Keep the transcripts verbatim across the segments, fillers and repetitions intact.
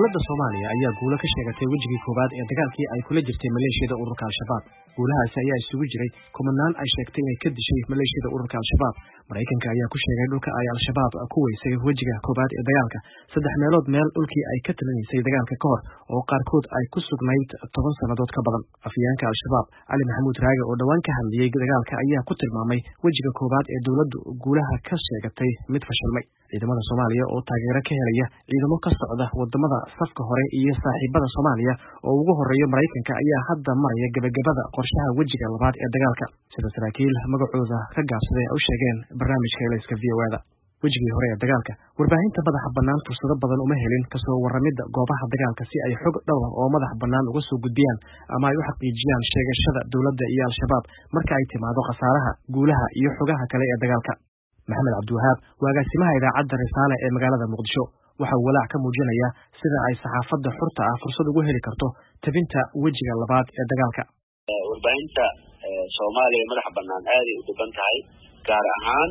dowladda Soomaaliya ayaa guulo ka sheegatay wajigii koobaad ee dagaalkii ay kula jirtay maleeshiyada ururka Al-Shabaab. Guulahaasi ayaa isugu jiray kumanaan ay sheegtay inay ka dishay maleeshiyada ururka Al-Shabaab. Mareykanka ayaa ku sheegay dhulka ay Al-Shabaab ku weysay wajiga koobaad ee dagaalka saddex meelood meel dhulkii ay ka talinaysay dagaalka ka hor oo qaarkood ay ku sugnayd toban sanadood ka badan. Afyaanka Al-Shabaab Ali Maxamuud Raage oo dhawaan ka hadlayay dagaalka ayaa ku tilmaamay wajiga koobaad ee dowladdu guulaha ka sheegatay mid fashilmay. ciidamada Soomaaliya oo taageero ka helaya ciidamo ka socda wadamada safka hore iyo saaxiibada Soomaaliya oo ugu horeeya Mareykanka ayaa hadda maraya gabagabada qorshaha wajiga labaad ee dagaalka, sida saraakiil magacooda ka gaabsaday u sheegeen barnaamijka Elayska V O A da. wajigii hore ee dagaalka warbaahinta madaxa bannaan fursado badan uma helin kasoo warramida goobaha dagaalka si ay xog dhowr oo madax bannaan uga soo gudbiyaan ama ay u xaqiijiyaan sheegashada dowladda iyo Al-Shabaab marka ay timaado khasaaraha, guulaha iyo xogaha kale ee dagaalka. Maxamed Cabdiwahaab waa agaasimaha idaacadda Risaale ee magaalada Muqdisho. waxa uu walaac ka muujinayaa sida ay saxaafadda xurta ah fursad ugu heli karto tabinta wajiga labaad ee dagaalka. warbaahinta Soomaaliya madax bannaan aad ay u dhiban tahay, gaar ahaan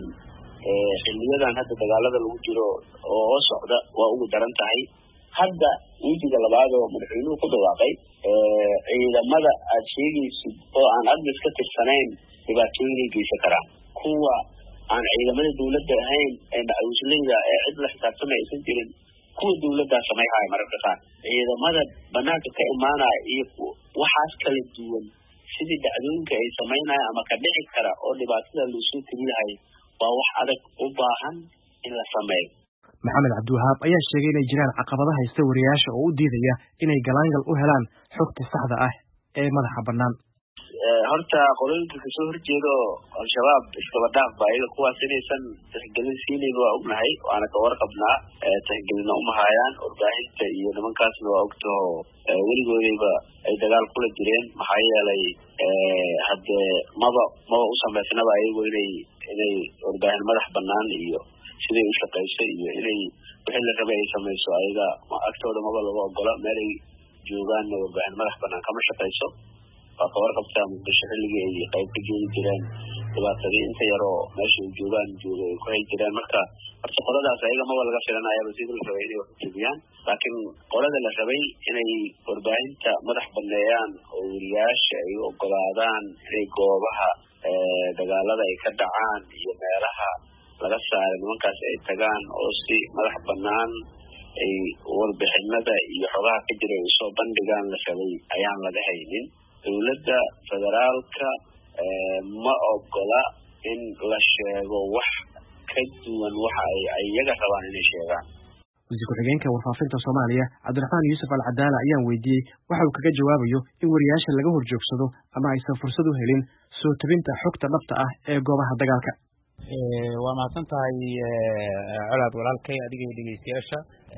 xiliyadan hadda dagaalada lagu jiro oo socda waa ugu daran tahay. hadda wajiga labaad oo madaxweynuhu ku dhawaaqay ciidamada aad sheegaysid oo aan adlis ka tirsanayn dhibaatooyin ay geysan karaan, kuwa aan ciidamada dowladda ahayn ee macawisleyda ee cid la xisaabtama aysan jirin, kuwa dowladdaa samayhaya mararka qaar ciidamada banaanka ka imaanaya iyo waxaas kala duwan sidii dhacdooyinka ay samaynaya ama ka dhici kara oo dhibaatada loosoo tiriyahay waa wax adag u baahan in la sameeyo. Maxamed Cabdiwahaab ayaa sheegay inay jiraan caqabado haysta wariyaasha oo u diidaya inay galaangal u helaan xogta saxda ah ee madaxa bannaan. horta qolooyinka kasoo horjeedo Al-Shabaab iskaba dhaaf ba iyaga kuwaas inaysan tixgelin siinayn waa ognahay, waana ka warqabnaa tixgelina uma hayaan warbaahinta iyo nimankaasna waa ogtaho weligoodayba ay dagaal kula jireen. maxaa yeelay hadde maba maba u samaysnaba iyago inay inay warbaahin madax bannaan iyo siday u shaqayso iyo inay wixii la rabay ay samayso ayaga agtooda maba laga ogola. meel ay joogaanna warbaahin madax bannaan kama shaqayso. waa ka warqabtaa Muqdisho xilligii ay qayb ka joogi jireen dhibaatadii inta yar oo meesha ay joogaan jooga ay ku hay jireen. marka horta qoladaas ayaga maba laga filanayaba sidii la rabay inay wax utubiyaan, laakiin qolada la rabay inay warbaahinta madax banneeyaan oo wariyaasha ay u ogolaadaan inay goobaha dagaalada ay ka dhacaan iyo meelaha laga saaray nimankaas ay tagaan oo si madax bannaan ay warbixinada iyo xogaha ka jira ay soo bandhigaan la rabay ayaan laga haynin. dowladda federaalka ma ogola in la sheego wax ka duwan waxa ay iyaga rabaan inay sheegaan. wasiir ku-xigeenka warfaafinta Soomaaliya Cabdiraxmaan Yuusuf Al-Cadaala ayaan weydiiyey waxa uu kaga jawaabayo in wariyaasha laga horjoogsado ama aysan fursad u helin soo tabinta xogta dhabta ah ee goobaha dagaalka. waa mahadsan tahay colaad walaalkay adiga iyo dhegeystayaasha.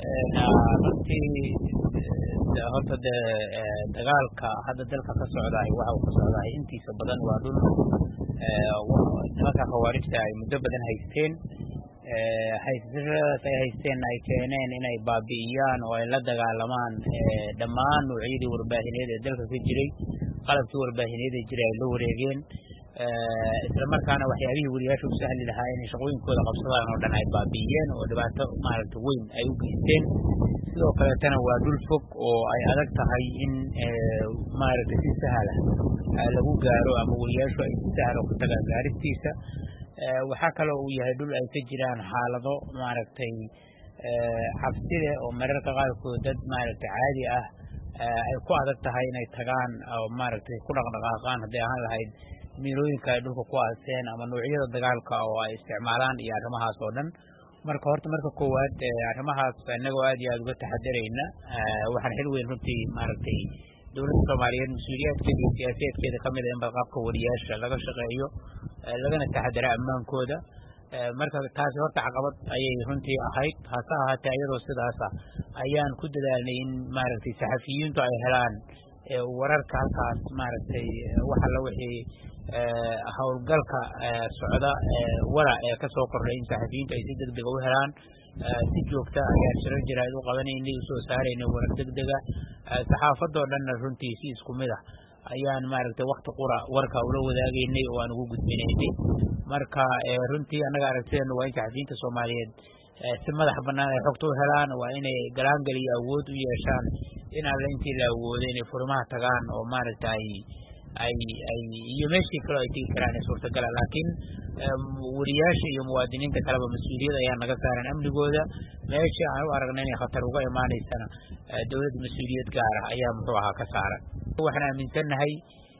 runtii horta de dagaalka hadda dalka ka socdaay waxa uu ka socdaay intiisa badan waa dhul nimanka khawaarijta ay muddo badan haysteen. haysashadaas ay haysteen ay keeneen inay baabi'iyaan oo ay la dagaalamaan dhammaan noocyadii warbaahineed ee dalka ka jiray, qalabkii warbaahineed ee jiray ay la wareegeen. isla markaana waxyaabihii wariyaasha u sahli lahaa inay shaqooyinkooda qabsadaan oo dhan ay baabi'iyeen oo dhibaato maaragta weyn ay u geysteen. sidoo kaleetana waa dhul fog oo ay adag tahay in maaragta si sahla lagu gaaro ama wariyaashu ay si sahla ku tagaan gaaristiisa. waxaa kaloo uu yahay dhul ay ka jiraan xaalado maaragtay cabside oo mararka qaarkood dad maaragta caadi ah ay ku adag tahay inay tagaan oo maaragtay ku dhaqdhaqaaqaan hadday ahaan lahayd miilooyinka ay dhulka ku aaseen ama noocyada dagaalka oo ay isticmaalaan iyo arrimahaas oo dhan. marka horta marka koowaad arrimahaas inagoo aad iyo aad uga taxadarayna waxaan xil weyn runtii maaragtay dowladda Soomaaliyeed mas-uuliyaadkeeda iyo siyaasadeedkeeda ka mid ah in badqabka wariyaasha laga shaqeeyo lagana taxadara ammaankooda. marka taasi horta caqabad ayay runtii ahayd. hase ahaatee iyadoo sidaasa ayaan ku dadaalnay in maaragtay saxafiyiintu ay helaan wararka halkaas maaragtay waxa la wixii howlgalka socda wara ee ka soo kordhay in saxafiyiintu ay si degdeg u helaan. si joogta ayaan shirar jiraayad u qabanaynay, usoo saaraynay warar degdega. saxaafadoo dhanna runtii si isku mid ah ayaan maaragtay wakti qura warka ula wadaagaynay oo aan ugu gudbinaynay. marka runtii annaga aragtideena waa in saxafiyiinta Soomaaliyeed si madax bannaan ay xogta u helaan, waa inay galaangal iyo awood u yeeshaan in alle intii la awoodo inay furmaha tagaan oo maaragtay ay ay iyo meeshii kale ay tegi karaan ee suurtagala. laakiin wariyaasha iyo muwaadiniinta kaleba mas-uuliyad ayaa naga saaran amnigooda. meeshii aan u aragna inay khatar uga imaanaysana dowladda mas-uuliyad gaar ah ayaa muxuu ahaa ka saaran. waxaan aaminsannahay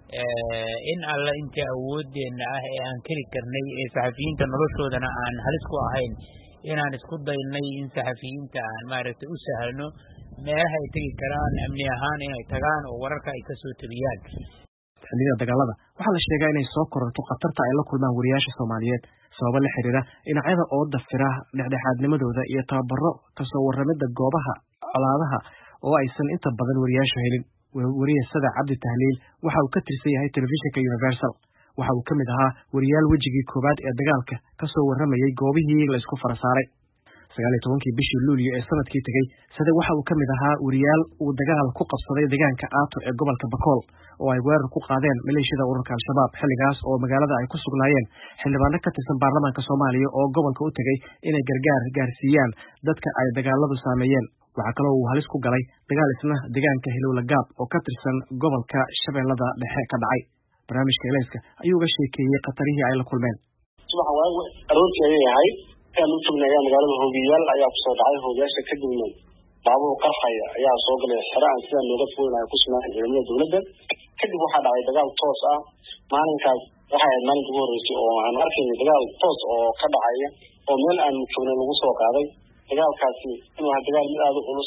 in alle intii awoodeenna ah ee aan keli karnay ee saxafiyiinta noloshoodana aan halis ku ahayn inaan isku daynay in saxafiyiinta aan maaragtay u sahlno meelaha ay tegi karaan amni ahaan inay tagaan oo wararka ay ka soo tabiyaan. xilliyada dagaalada waxaa la sheegaa inay soo kororto khatarta ay la kulmaan wariyaasha Soomaaliyeed sababo la xiriira dhinacyada oo dafira dhexdhexaadnimadooda iyo tababaro kasoo warramida goobaha colaadaha oo aysan inta badan wariyaashu helin. wariyasada Cabdi Tahliil waxa uu ka tirsan yahay telefishinka Universal. waxa uu ka mid ahaa wariyaal wejigii koobaad ee dagaalka kasoo warramayay goobihii la isku farasaaray. sagaal iyo tobankii bishii Luulyo ee sanadkii tagay sida waxa uu ka mid ahaa wariyaal uu dagaal ku qabsaday deegaanka Aato ee gobolka Bakool oo ay weerar ku qaadeen maleeshiyada ururka Al-Shabaab xilligaas oo magaalada ay ku sugnaayeen xildhibaano ka tirsan baarlamaanka Soomaaliya oo gobolka u tagay inay gargaar gaarsiiyaan dadka ay dagaaladu saameeyeen. waxa kale oo uu halis ku galay dagaal isna deegaanka Hilowla Gaab oo ka tirsan gobolka Shabeellada Dhexe ka dhacay. barnaamijka Elayska ayuu uga sheekeeyay qatarihii ay la kulmeen. subax waagu aroortii ayay ahayd aan u joognay magaalada Hoobiyaal ayaa ku soo dhacay. hoobiyaasha kadibna baabuur qarxaya ayaa soo galay xiraan sida looga fogeeyay ku sugnaa ciidamada dowladda. kadib waxaa dhacay dagaal toos ah. maalinkaas waxa ay maalinta ugu horeysay oo aan arkaynay dagaal toos oo ka dhacaya oo meel aan joognay lagu soo qaaday. dagaalkaasi inuu ahaa dagaal mid aad u culus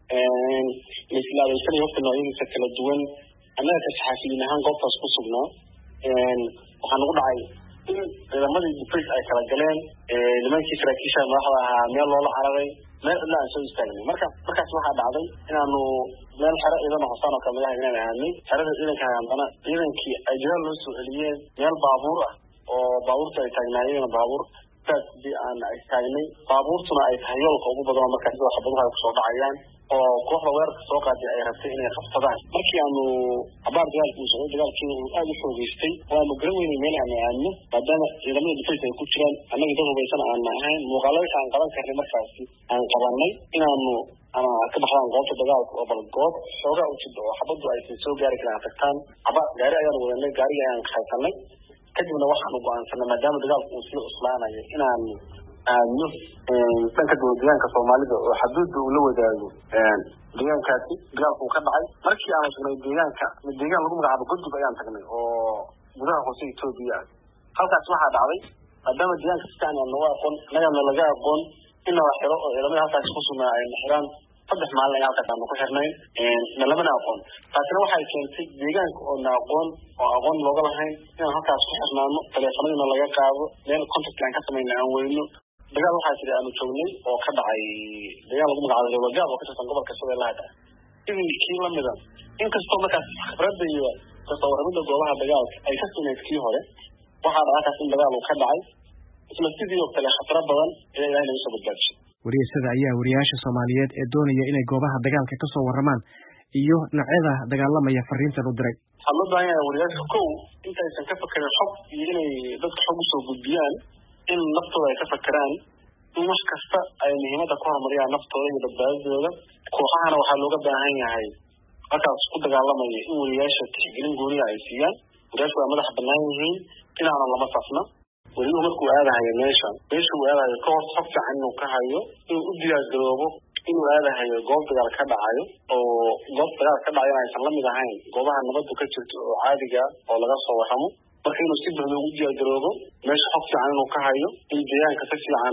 een isla adeegsanay hubka noocyadiisa kala duwan. annaga ka saxafiyiin ahaan goobtaas ku sugnaa een waxaa nagu dhacay in ciidamadii defense ay kala galeen nimankii saraakiisha madaxda ahaa meel loola cararay meel ilaa aan soo istaagnay. marka markaas waxaa dhacday inaanu meel xero ciidan hoosaan oo kamid ah inaan ahaanay. xerada ciidanka haddana ciidankii ay jiraal loo soo celiyeen meel baabuur ah oo baabuurta ay taagnaayeen baabuur taasi aan ay taagnay. baabuurtuna ay tahay yoolka ugu badan markaas waxa badan ku soo dhacayaan oo kooxda weerarka soo qaaday ay rabtay inay qabsadaan. markii aanu abaar dagaalku soo dagaalkii uu aad u xoogeystay waanu garan weynay meel aan aadno maadaama ciidamada defense ay ku jiraan annaga dad hubaysan aan ahayn. muuqaalada aan qaban karnay markaasi aan qabanay inaanu ama ka baxaan goobta dagaalka oo bal goob xoogaa u jiddo oo xabadu ay soo gaari karaan tagtaan. abaar gaari ayaan wadanay gaariga ayaan qaysanay. kadibna waxaanu go'aansanay maadaama dagaalku uu sii cuslaanayo inaanu aadno dhanka deegaanka Soomaalida oo xuduudda uu la wadaago deegaankaasi dagaalku ka dhacay. markii aan sugnay deegaanka deegaan lagu magacaabo Gudub ayaan tagnay oo gudaha hoose Itoobiya. halkaas waxaa dhacday maadaama deegaanka sidaan loo aqoon nagana laga aqoon in la xiro oo ciidamada halkaas ku sugnaa ay xiraan saddex maalin ayaa halkaas ku xirnay een lamana aqoon. taasina waxay keentay deegaanka oo na aqoon oo aqoon looga lahayn in halkaas ku xirnaano telefoonada laga qaado meel contact aan ka sameeyay aan weyno. dagaal waxaa jiray aanu joognay oo ka dhacay dagaal lagu magacaabo Hilowla Gaab oo ka tirsan gobolka Shabeellaha Dhexe. idinkii la mid ah inkastoo markaas khibradda iyo kasoo warramida goobaha dagaalka ay ka sunayd kii hore waxaa dhacay in dagaal uu ka dhacay isla sidii oo kale khatar badan ee Ilaahay naga soo badbaadiyay. wariyasada ayaa wariyaasha Soomaaliyeed ee doonaya inay goobaha dagaalka ka soo warramaan iyo noocyada dagaalamaya fariintan u diray. waxaa loo baahan yahay wariyaasha kow intaysan ka fakerin xog iyo inay dadka xog usoo gudbiyaan in naftooda ay ka fakeraan in wax kasta ay muhiimada ku horumariyaan naftooda iyo badbaadadooda. kooxahana waxaa looga baahan yahay halkaas ku dagaalamaya in wariyaasha tixgelin gooniya ay siiyaan. wariyaashu waa madax bannaan yihiin inaanan lama safna. wariyuhu markuu aadahayo meesha meesha uu aadahayo ka hor xog fiican inuu ka hayo inuu u diyaargaroobo inuu aadahayo goob dagaal ka dhacayo oo goob dagaal ka dhacayo aysan la mid ahayn goobaha nabaddu ka jirto oo caadiga oo laga soo warramo. marka inuu si buuxda ugu diyaargaroobo meesha xog fiican inuu ka hayo in deegaanka si fiican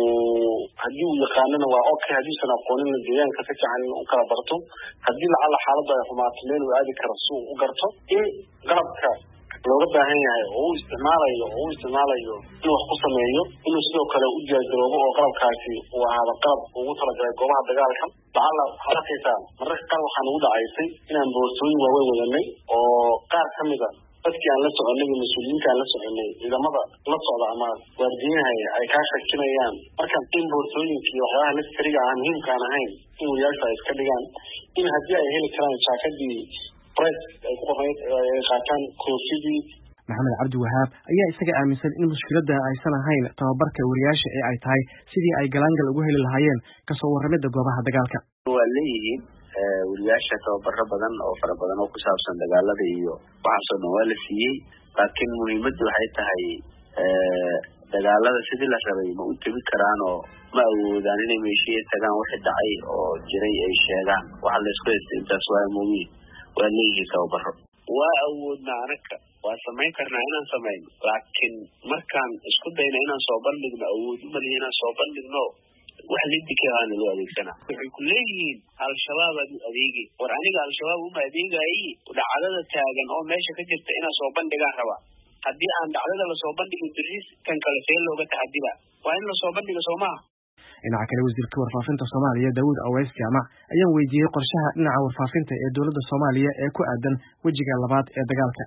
uu haddii uu yaqaanana waa okay haddiisan aqoonin deegaanka si fiican u kala barto. haddii lacala xaaladda ay xumaato meel uu aadi karo si uu u garto in qalabka looga baahan yahay oo uu isticmaalayo oo uu isticmaalayo inuu wax ku sameeyo inuu sidoo kale u diyaargaroobo oo qalabkaasi uu ahaado qalab ugu talagalay goobaha dagaalka. lacala waxaad arkaysaa mararka qaar waxaan ugu dhacaysay inaan boorsooyin waaweyn wadanay oo qaar ka mid a dadkii aan la soconay iyo mas-uuliyiinta aan la soconay ciidamada la socda ama waardiyaha ay kaa shakinayaan marka in boorsooyinkii waxyaabaha laskariga aan muhiimka aan ahayn in wariyaasha ay iska dhigaan in haddii ay heli karaan jaakadii press ay ku qornayd ay qaataan koofidii maxamed cabdi wahaab ayaa isaga aaminsan in mushkiladda aysan ahayn tababarka wariyaasha ee ay tahay sidii ay galaangal ugu heli lahaayeen kasoo warramidda goobaha dagaalka. waa leeyihiin wariyaasha tababaro badan oo fara badan oo ku saabsan dagaalada iyo waxaasoo dhan waa la siiyey, laakiin muhiimaddu waxay tahay dagaalada sidii la rabay ma u tegi karaan oo ma awoodaan inay meeshiya tagaan wixii dhacay oo jiray ay sheegaan. waxa la isku haystay intaas waa muhiim. waa leeyihiin tababaro waa awoodna anaga waa samayn karnaa inaan samayno, laakiin markaan isku dayna inaan soo bandhigno awood uma lihi inaan soo bandhigno wax lidikaana loo adeegsanaa. waxay ku leeyihiin al-shabaab aad u adeegi, war aniga al-shabaab uma adeegayi dhacdada taagan oo meesha ka jirta inaan soo bandhigaan rabaa. haddii aan dhacdada lasoo bandhigin diris kan kale see looga taxadiba waa in lasoo bandhiga soo maaha. dhinaca kale wasiirka warfaafinta Soomaaliya Daawud Aweys Jaamac ayaa weydiiyey qorshaha dhinaca warfaafinta ee dowladda Soomaaliya ee ku aadan wejiga labaad ee dagaalka.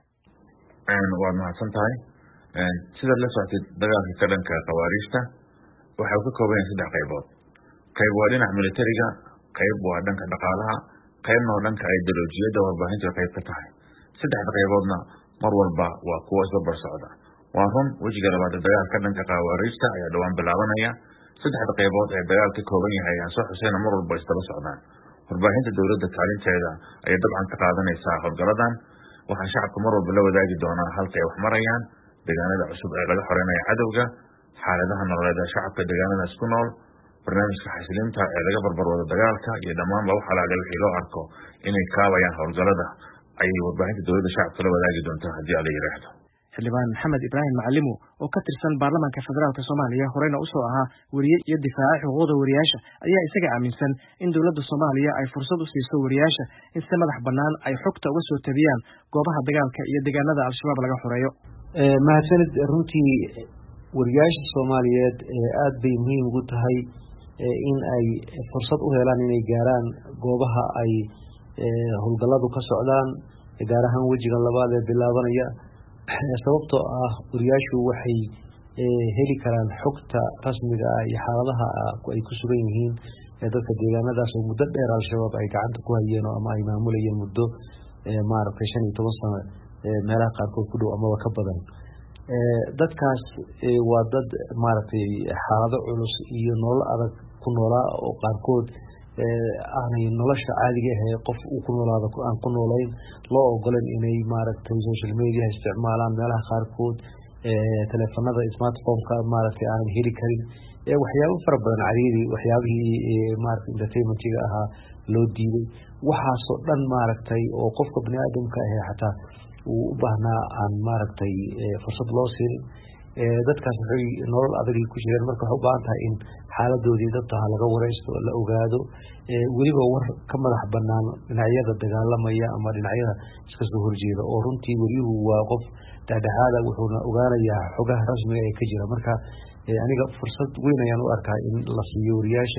waa mahadsan tahay. sida la socotay dagaalka ka dhanka qawaariijta waxa uu ka kooban yahay saddex qaybood. qayb waa dhinaca militariga, qayb waa dhanka dhaqaalaha, qaybna waa dhanka ideolojiyadda warbaahinta qayb ka tahay. saddexda qayboodna mar walba waa kuwo isbarbar socda. waa run wejiga labaad ee dagaalka ka dhanka qawaariijta ayaa dhawaan bilaabanaya. saddexda qaybood ee dagaal ka kooban yahay aan soo xusayna mar walba isdaba socdaan. warbaahinta dowladda kaalinteeda ayay dabcan ka qaadanaysaa howlgaladan. waxaa shacabka mar walba la wadaagi doonaa halka ay wax marayaan, deegaanada cusub ee laga xoreynaya cadowga, xaaladaha nololeed ee shacabka deegaanadaas ku nool, barnaamijka xasilinta ee laga barbarwado dagaalka iyo dhammaanba wax alaale wixii loo arko inay kaabayaan howlgalada ayay warbaahinta dowladda shacabka la wadaagi doontaa haddii ala yiraahdo. xildhibaan maxamed ibraahim macalimo oo ka tirsan baarlamaanka federaalk Soomaaliya horeyna usoo ahaa wariye iyo difaaca xuquuqda wariyaasha ayaa isaga aaminsan in dowladda Soomaaliya ay fursad u siiso wariyaasha in si madax bannaan ay xogta uga soo tabiyaan goobaha dagaalka iyo deegaanada al-shabaab laga xoreeyo. mahadsanid. runtii wariyaasha Soomaaliyeed aad bay muhiim ugu tahay in ay fursad u helaan inay gaaraan goobaha ay howlgalladu ka socdaan, gaar ahaan wejiga labaad ee bilaabanaya. sababtoo ah wariyaashu waxay heli karaan xogta rasmiga ah iyo xaaladaha ay ku sugan yihiin dadka deegaanadaas oo muddo dheer al-shabaab ay gacanta ku hayeen ama ay maamulayeen muddo maaragtay shan iyo toban sano meelaha qaarkood ku dhow amaba ka badan. dadkaas waa dad maaragtay xaalado culus iyo nolol adag ku noolaa oo qaarkood aanay nolosha caadiga ah ee qof uu ku noolaado aan ku noolayn loo ogolan inay maaragtay social media isticmaalaan, meelaha qaarkood teleefanada smartphone-ka maaragtay aanay heli karin, waxyaabo fara badan cariiri waxyaabihii maaragtay entertainmentiga ahaa loo diiday. waxaasoo dhan maaragtay oo qofka bani aadamka ah xataa uu u baahnaa aan maaragtay fursad loo siinin. dadkaas waxay nolol adag ku jireen, marka waxay u baahan tahay in xaaladoodii dadka laga wareysto, la ogaado, weliba war ka madax banaan dhinacyada dagaalamaya ama dhinacyada iska soo horjeeda. oo runtii wariyuhu waa qof dhexdhexaada, wuxuuna ogaanayaa xogaha rasmiga ee ka jira. marka aniga fursad weyn ayaan u arkaa in la siiyo wariyaasha,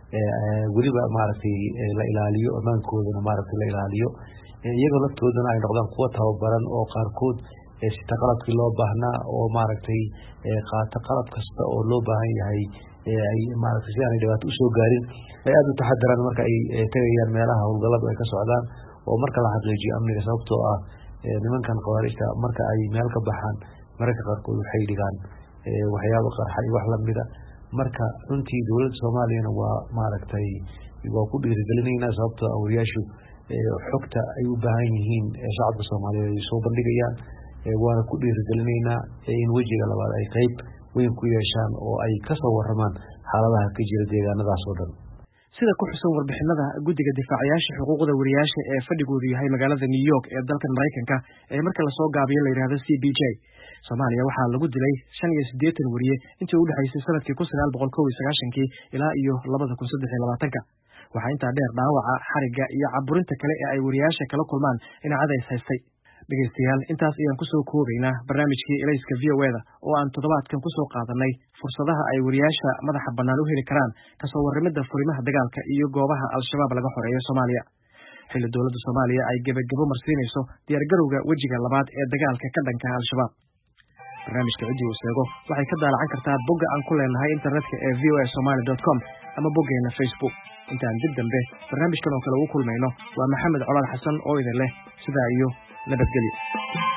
weliba maaragtay la ilaaliyo ammaankoodana maaragtay la ilaaliyo, iyagoo laftoodana ay noqdaan kuwa tababaran oo qaarkood sita qalabkii loo baahnaa oo maaragtay qaata qalab kasta oo loo baahan yahay ay maaragtay si aanay dhibaato usoo gaarin. ay aada u taxadaraan marka ay tegayaan meelaha howlgalladu ay ka socdaan oo marka la xaqiijiyo amniga. sababtoo ah nimankan khawaarijta marka ay meel ka baxaan mararka qaarkood waxay dhigaan waxyaabo qarxa iyo wax lamida. marka runtii dowladda Soomaaliyana waa maaragtay waa ku dhiirigelinaynaa, sababtoo ah wariyaashu xogta ay u baahan yihiin shacabka Soomaaliyeed ay soo bandhigayaan. waana ku dhiirigelinaynaa in wejiga labaad ay qayb weyn ku yeeshaan oo ay ka soo waramaan xaaladaha ka jira deegaanadaas oo dhan. sida ku xusan warbixinada guddiga difaacayaasha xuquuqda wariyaasha ee fadhigoodu yahay magaalada New York ee dalkan Mareykanka ee marka la soo gaabiyo la yiraahdo C B J, Soomaaliya waxaa lagu dilay shan iyo siddeetan wariye intii u dhaxaysay sanadkii kun sagaal boqol kow iyo sagaashan-kii ilaa iyo labada kun saddex iyo labaatanka. waxaa intaa dheer dhaawaca, xariga iyo caburinta kale ee ay wariyaasha kala kulmaan dhinacyada is haystay. dhegeystayaal, intaas ayaan kusoo koobaynaa barnaamijkii Elayska V O E da oo aan toddobaadkan kusoo qaadanay fursadaha ay wariyaasha madaxa bannaan u heli karaan kasoo warramidda furimaha dagaalka iyo goobaha al-shabaab laga xoreeyo Soomaaliya. xilli dowladda Soomaaliya ay gebagabo marsiinayso diyaargarowga wejiga labaad ee dagaalka ka dhanka al-shabaab. barnaamijka ciddii uu sheego waxay ka daalacan kartaa bogga aan ku leenahay internetka ee v o a somali dot com ama boggeena Facebook. intaan dib dambe barnaamijkan oo kale ugu kulmayno, waa Maxamed Colaad Xasan oo idin leh sidaa iyo nabadgelyo.